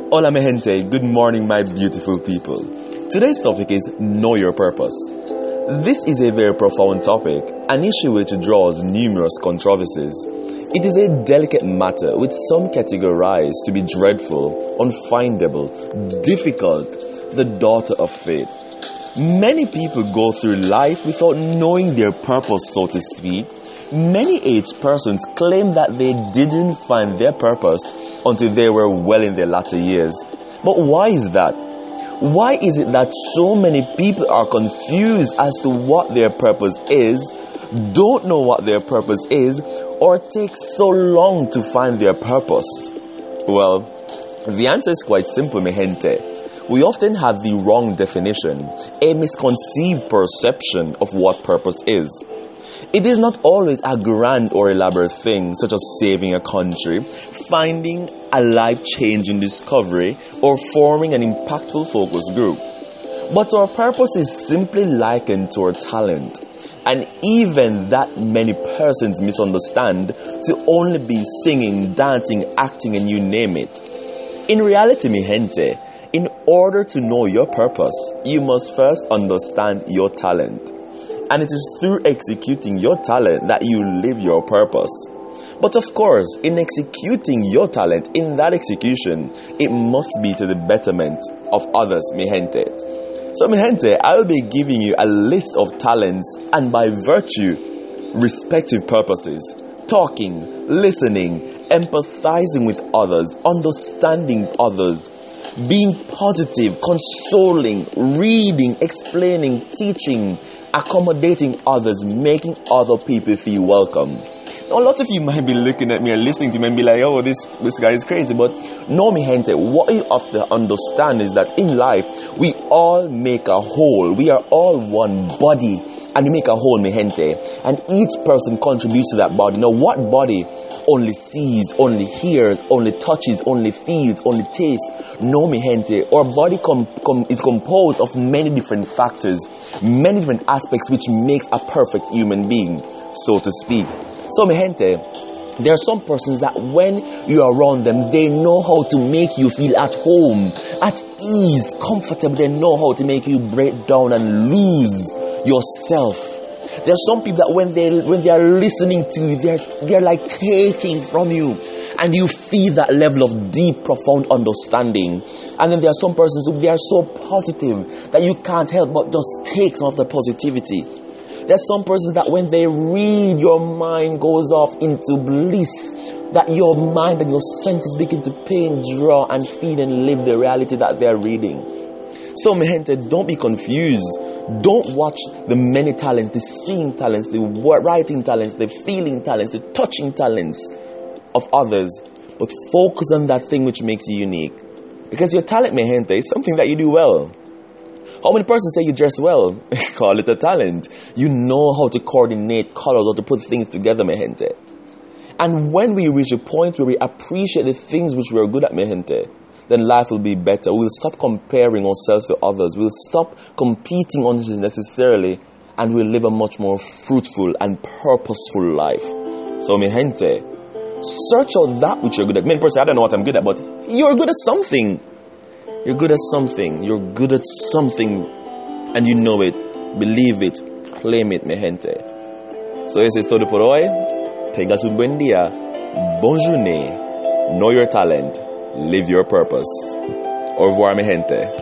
Hola mi gente, good morning my beautiful people. Today's topic is Know Your Purpose. This is a very profound topic, an issue which draws numerous controversies. It is a delicate matter which some categorize to be dreadful, unfindable, difficult, the daughter of faith. Many people go through life without knowing their purpose, so to speak. Many aged persons claim that they didn't find their purpose until they were well in their latter years. But why is that? Why is it that so many people are confused as to what their purpose is, don't know what their purpose is, or take so long to find their purpose? Well, the answer is quite simple, mi gente. We often have the wrong definition, a misconceived perception of what purpose is. It is not always a grand or elaborate thing, such as saving a country, finding a life-changing discovery, or forming an impactful focus group. But our purpose is simply likened to our talent, and even that many persons misunderstand to only be singing, dancing, acting, and you name it. In reality, mi gente, in order to know your purpose, you must first understand your talent. And it is through executing your talent that you live your purpose. But of course, in executing your talent, in that execution, it must be to the betterment of others, mi gente. So mi gente, I will be giving you a list of talents and by virtue, respective purposes. Talking, listening, empathizing with others, understanding others, being positive, consoling, reading, explaining, teaching, accommodating others, making other people feel welcome. Now, a lot of you might be looking at me and listening to me and be like, oh, this guy is crazy. But no, mi gente, what you have to understand is that in life, we all make a whole. We are all one body. And we make a whole, mi gente. And each person contributes to that body. Now, what body only sees, only hears, only touches, only feels, only tastes? No, mi gente. Our body is composed of many different factors, many different aspects which makes a perfect human being, so to speak. So, mi gente, there are some persons that when you are around them, they know how to make you feel at home, at ease, comfortable. They know how to make you break down and lose yourself. There are some people that when they are listening to you, they're like taking from you, and you feel that level of deep, profound understanding. And then there are some persons who they are so positive that you can't help but just take some of the positivity. There's some persons that when they read, your mind goes off into bliss, that your mind and your senses begin to paint, draw, and feel and live the reality that they're reading. So, mi gente, don't be confused. Don't watch the many talents, the seeing talents, the writing talents, the feeling talents, the touching talents of others, but focus on that thing which makes you unique. Because your talent, mi gente, is something that you do well. How many persons say you dress well? Call it a talent. You know how to coordinate colors or to put things together, mi gente. And when we reach a point where we appreciate the things which we are good at, mi gente, then life will be better. We'll stop comparing ourselves to others. We'll stop competing unnecessarily, and we'll live a much more fruitful and purposeful life. So, mi gente, search out that which you're good at. Many persons, I don't know what I'm good at, but you're good at something. You're good at something. You're good at something, and you know it. Believe it. Claim it, mi gente. So, eso es todo por hoy. Tengas un buen día. Bonne journée. Know your talent. Live your purpose. Au revoir, mi gente.